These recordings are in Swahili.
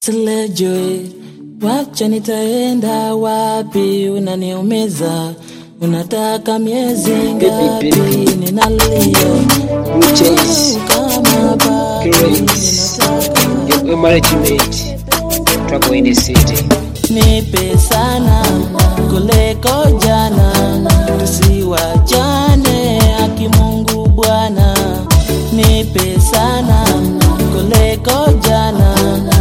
Silejoi, wacha nitaenda wapi, unaniumiza, unataka miezi ngapi, ninalia kama babi, your marriage mate, trouble in the city. Nipe sana kuliko jana, tusiwachane haki Mungu Bwana. Nipe sana kuliko jana,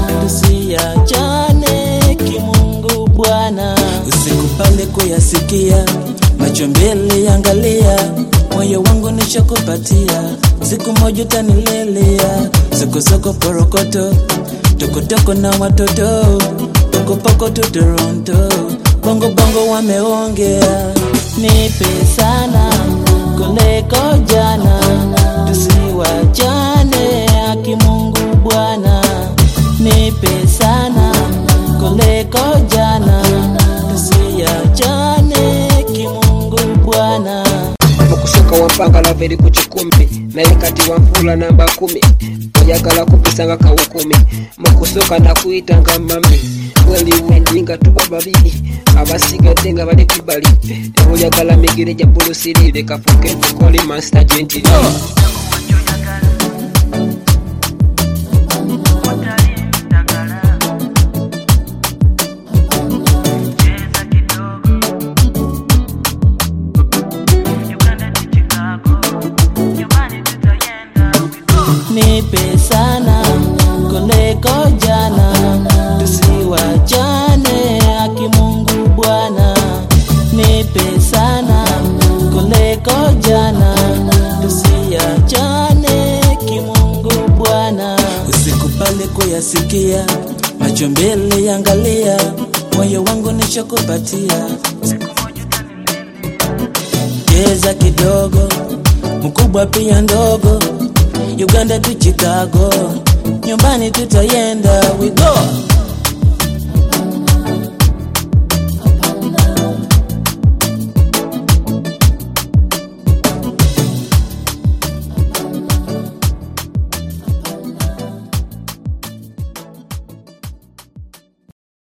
tusiachane kimungu Bwana. Usikubali kuyasikia, macho mbele angalia, moyo wangu nishakupatia, siku moja utanilelea. Soko porokoto, toko na watoto, poko tu Toronto, bongo wameongea. Nipe sana kuliko jana, tusiwachane haki Mungu Bwana. Nipe sana kuliko jana, tusiachane kimungu Bwana. Kushoka wampanga la veri kuchikumbi, na yakati wamfula namba 10, oyagala kupisanga kawa 10, mukusoka na kuitanga mami, weli wendinga tuba babili, abasiga denga bali kubali, oyagala migire ja bulusirire kafuke tukoli master gentili. Nipe sana kuliko jana, tusiwachane haki Mungu Bwana. Nipe sana kuliko jana, tusiachane kimungu Bwana. Usikubali kuyasikia, macho mbele angalia, moyo wangu nishakupatia, cheza kidogo, mkubwa pia ndogo, Uganda to Chicago, nyumbani tutayenda, we go.